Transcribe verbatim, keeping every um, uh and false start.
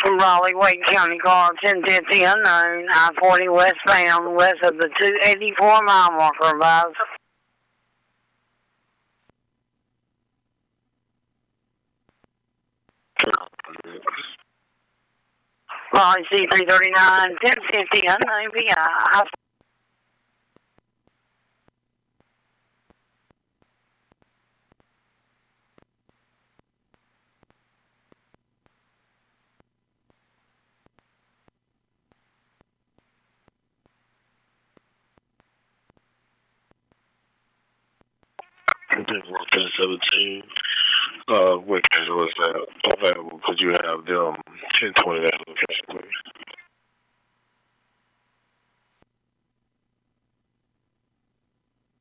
Raleigh, Wake County, car ten fifty unknown, I forty westbound, west of the two eighty-four mile marker, above. Raleigh C three thirty-nine, ten fifty unknown, V I. ten seventeen. Uh, what case was that available? Could you have them ten twenty that location, please?